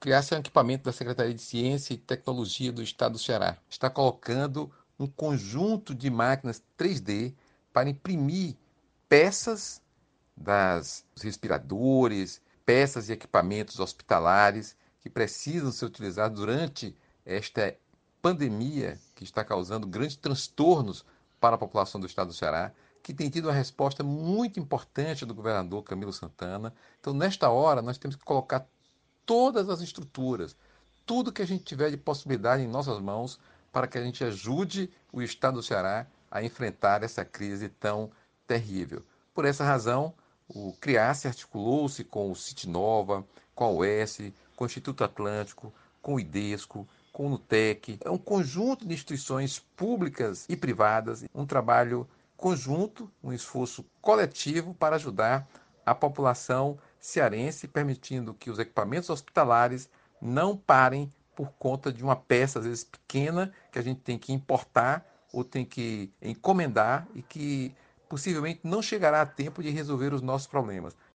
Criar-se é um equipamento da Secretaria de Ciência e Tecnologia do Estado do Ceará. Está colocando um conjunto de máquinas 3D para imprimir peças das respiradores, peças e equipamentos hospitalares que precisam ser utilizados durante esta pandemia que está causando grandes transtornos para a população do estado do Ceará, que tem tido uma resposta muito importante do governador Camilo Santana. Então, nesta hora, nós temos que colocar todas as estruturas, tudo que a gente tiver de possibilidade em nossas mãos para que a gente ajude o estado do Ceará a enfrentar essa crise tão terrível. Por essa razão, o CRIAS articulou-se com o Cite Nova, com a UES, com o Instituto Atlântico, com o IDESCO, com o NUTEC. É um conjunto de instituições públicas e privadas, um trabalho conjunto, um esforço coletivo para ajudar a população cearense, permitindo que os equipamentos hospitalares não parem por conta de uma peça, às vezes pequena, que a gente tem que importar ou tem que encomendar e que possivelmente não chegará a tempo de resolver os nossos problemas.